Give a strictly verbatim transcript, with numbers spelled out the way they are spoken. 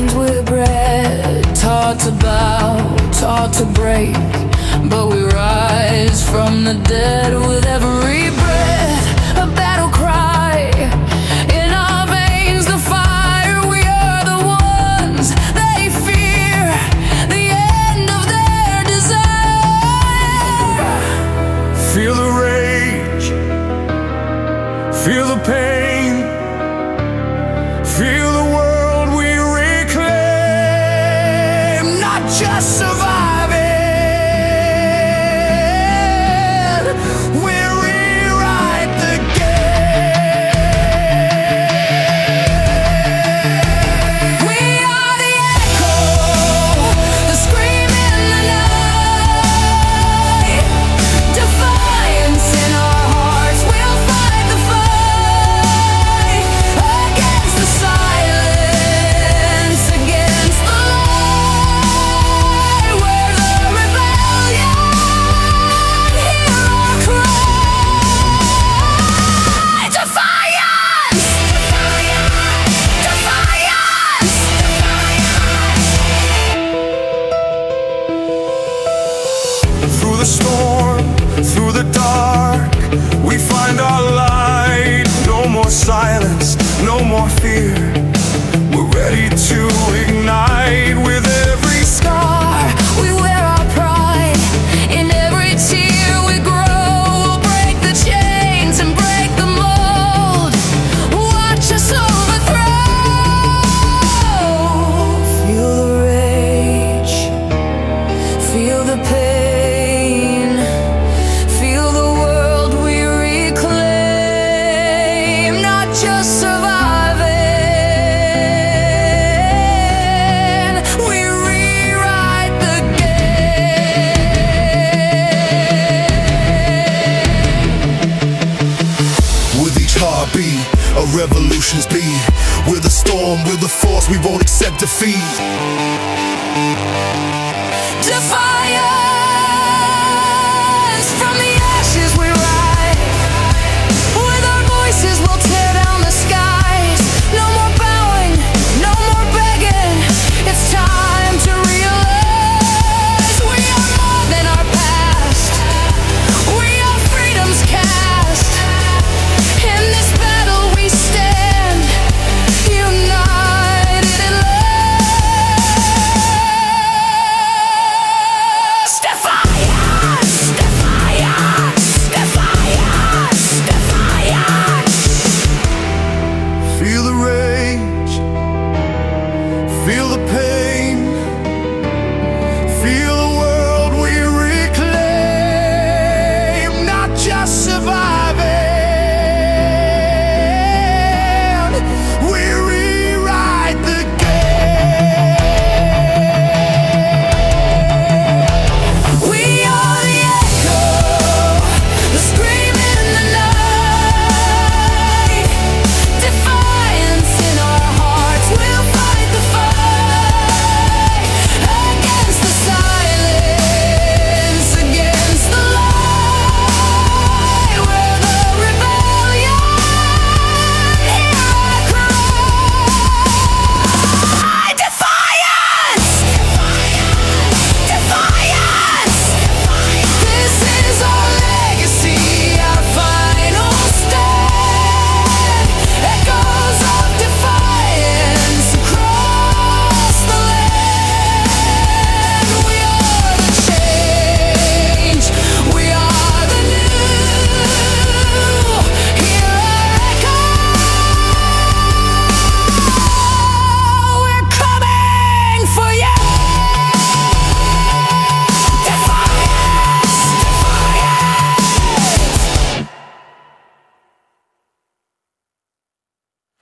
veins we're bred, taught to bow, taught to break, but we rise from the dead with every breath, a battle cry. In our veins the fire, we are the ones they fear, the end of their desire. Feel the rage, feel the pain, feel the world we reclaim, not just surviving, we rewrite the game. We are the echo, the scream in the night, defiance in our hearts, we'll fight the fight against the silence, against the lie. We're the rebellion, hear our cry. Defiance! Defiance! Through the storm, through the dark, we find our light. No more silence, no more fear. We're ready to ignite with every scar. We wear our pride in every tear we grow. We'll break the chains and break the mold. Watch us overthrow. Feel the rage, feel the pain, feel the world we reclaim, not just surviving, we rewrite the game. With each heartbeat, a revolution's beat. We're the storm, we're the force, we won't accept defeat. Defiance, from the ashes we rise. With our voices we'll tear down the skies. No more bowing, no more begging. It's time to realize we are more than our past. We are freedom's cast. In this battle we stand, united in love. Defiance, defiance, defiance, defiance. Feel the rage, feel the pain,